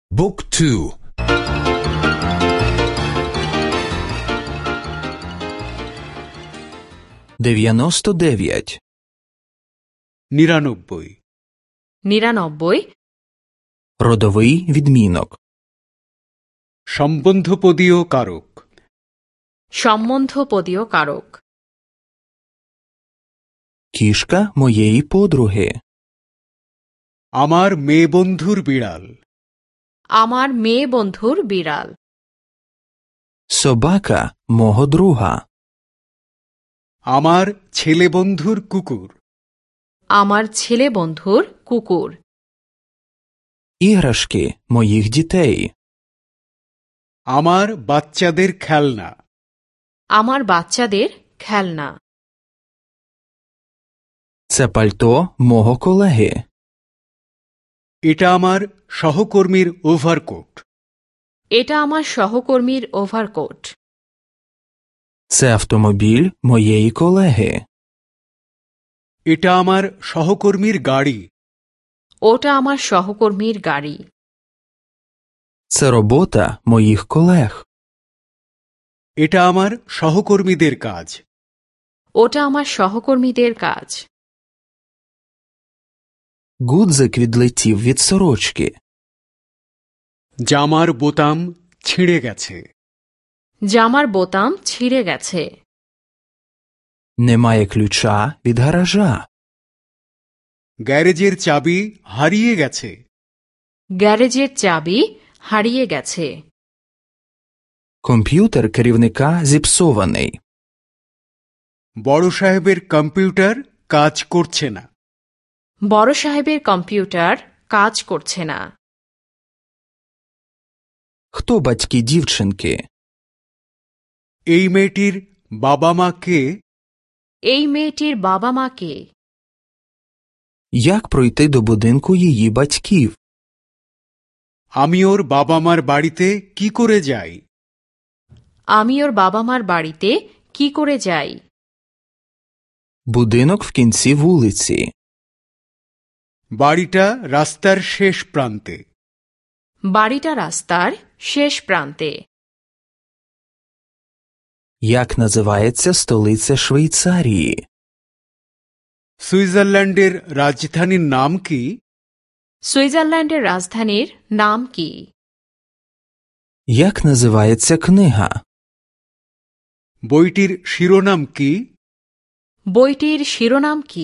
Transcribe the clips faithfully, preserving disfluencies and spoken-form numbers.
บุ๊กทูдев'яносто дев'ять নিরানব্বই নিরানব্বই родовий відмінок সম্বন্ধপদীয় কারক সম্বন্ধপদীয় কারক кішка моєї подруги আমার মেয়ে বন্ধুর বিড়াল আমার মেয়ে বন্ধুর বিড়াল собака мого друга আমার ছেলে বন্ধুর কুকুর আমার ছেলে বন্ধুর কুকুর іграшки моїх дітей আমার বাচ্চাদের খেলনা আমার বাচ্চাদের খেলনা це пальто мого колеги এটা আমার সহকর্মীর ওভারকোট এটা আমার সহকর্মীর ওভারকোট це автомобіль моєї колеги এটা আমার সহকর্মীর গাড়ি ওটা আমার সহকর্মীর গাড়ি це робота моїх колег এটা আমার সহকর্মীদের কাজ ওটা আমার সহকর্মীদের কাজ гудзик відлетів від сорочки জামার বোতাম ছিঁড়ে গেছে জামার বোতাম ছিঁড়ে গেছে немає ключа від гаража গ্যারেজের চাবি হারিয়ে গেছে গ্যারেজের চাবি হারিয়ে গেছে комп'ютер керівника зіпсований বড় সাহেবের কম্পিউটার কাজ করছে না বড় সাহেবের কম্পিউটার কাজ করছে না хто батьки дівчинки এই মেয়েটির বাবা মা কে এই মেয়েটির বাবা মা কে як пройти до будинку її батьків আমি ওর বাবা মার বাড়িতে কি করে যাই আমি ওর বাবা মার বাড়িতে কি করে যাই будинок в кінці вулиці বাড়িটা রাস্তার শেষ প্রান্তে বাড়িটা রাস্তার শেষ প্রান্তে як називається столиця Швейцарії সুইজারল্যান্ডের রাজধানীর নাম কি সুইজারল্যান্ডের রাজধানীর নাম কি як називається книга বইটির শিরোনাম কি বইটির শিরোনাম কি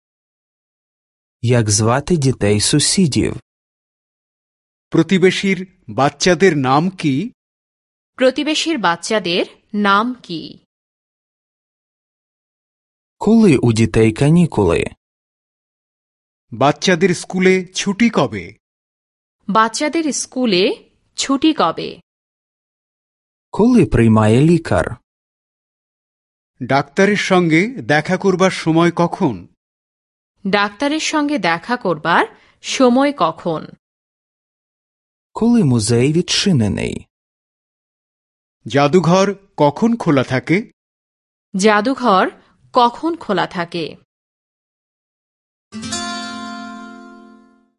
як звати дітей сусідів প্রতিবেশীর বাচ্চাদের নাম কি প্রতিবেশীর বাচ্চাদের নাম কি коли у дітей канікули বাচ্চাদের স্কুলে ছুটি কবে বাচ্চাদের স্কুলে ছুটি কবে коли приймає лікар ডাক্তারের সঙ্গে দেখা করবার সময় কখন ডাক্তারের সঙ্গে দেখা করবার সময় কখন коли музей відчинений জাদুঘর কখন খোলা থাকে জাদুঘর কখন খোলা থাকে